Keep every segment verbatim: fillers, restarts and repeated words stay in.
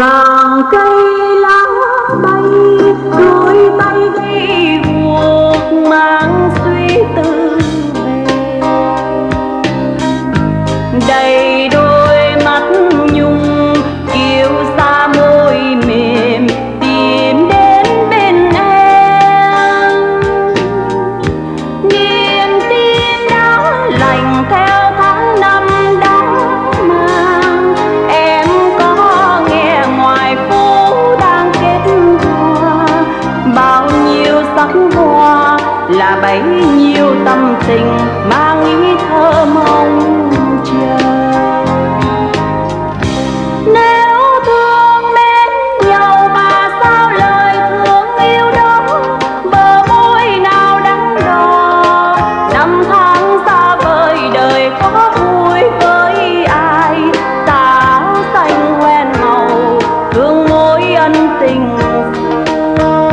vàng cây lá bay, đôi tay gầy guộc mang suy tư về. Đầy đôi mắt nhung kiêu xa môi mềm tìm đến bên em. Niềm tin đã lành theo tháng năm đã mang. Em có nghe ngoài phố đang kết hoa, bao nhiêu sắc hoa là bấy nhiêu tâm tình mang ý thơ mong chờ. Nếu thương mến nhau mà sao lời thương yêu đó bờ môi nào đắng đỏ. Năm tháng xa vời đời có vui với ai, ta xanh hoen màu hương môi ân tình xưa.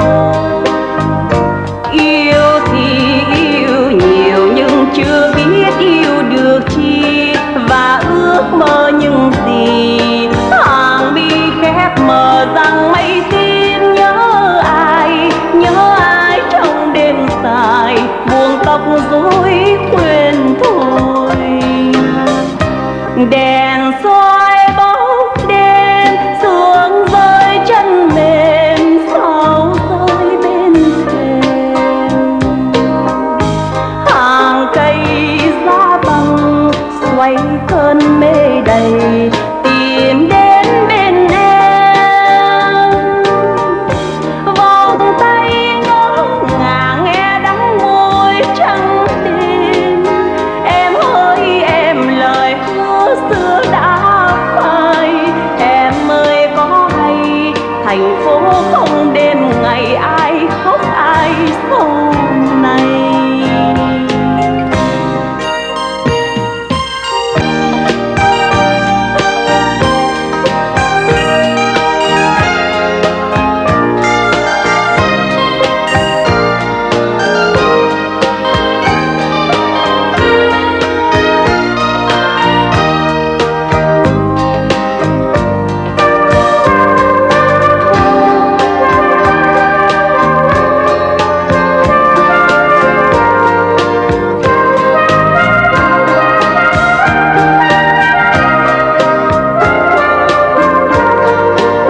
Yêu thì yêu nhiều nhưng chưa biết yêu được chi, và ước mơ những gì hàng mi khép mờ rằng mây tim nhớ ai, nhớ ai trong đêm dài buông tóc rối quên thôi. Đèn soi bóng đêm sương rơi chân mềm sao rơi bên thềm. Hàng cây giá băng xoay cơn mê đầy tìm đến bên em. Vòng tay ngỡ ngàng nghe đắng môi trắng tin. Em ơi em lời hứa xưa đã phai. Em ơi có hay thành phố không đêm ngày ai khóc ai sau này.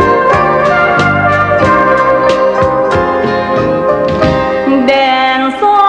Đèn